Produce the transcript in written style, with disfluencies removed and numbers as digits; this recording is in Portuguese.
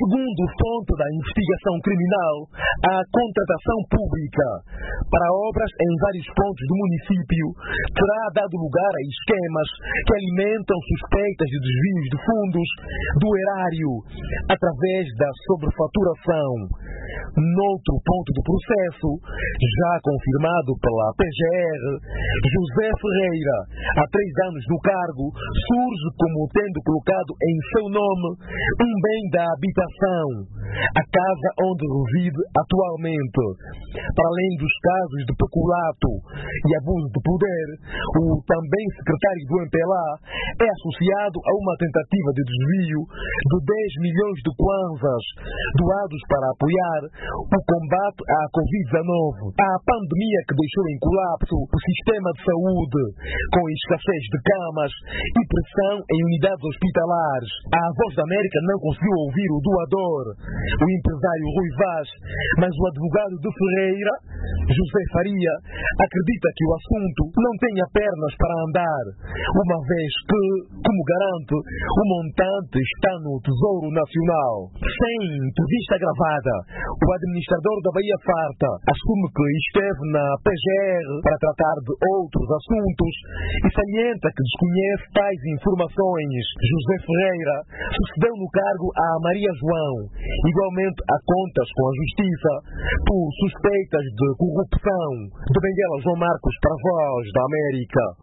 Segundo fonte da investigação criminal, a contratação pública para obras em vários pontos do município terá dado lugar a esquemas que alimentam suspeitas de desvios de fundos do erário através da sobrefaturação. Noutro ponto do processo, já confirmado pela PGR, José Ferreira, há 3 anos no cargo, surge como tendo colocado em seu nome um bem da habitação, a casa onde reside atualmente. Para além dos casos de peculato e abuso de poder, o também secretário do MPLA é associado a uma tentativa de desvio de 10 milhões de kwanzas doados para apoiar o combate à Covid-19. A pandemia que deixou em colapso o sistema de saúde, com escassez de camas e pressão em unidades hospitalares. A Voz da América não conseguiu ouvir o doador, o empresário Rui Vaz, mas o advogado de Ferreira, José Faria, acredita que o assunto não tenha pernas para andar, uma vez que, como garante, o montante está no Tesouro Nacional. Sem entrevista gravada, o administrador da Bahia Farta assume que esteve na PGR para tratar de outros assuntos e salienta que desconhece tais informações. José Ferreira sucedeu no cargo a Maria João, igualmente a contas com a Justiça por suspeitas de corrupção. De Benguela, João Marcos, para a Voz da América.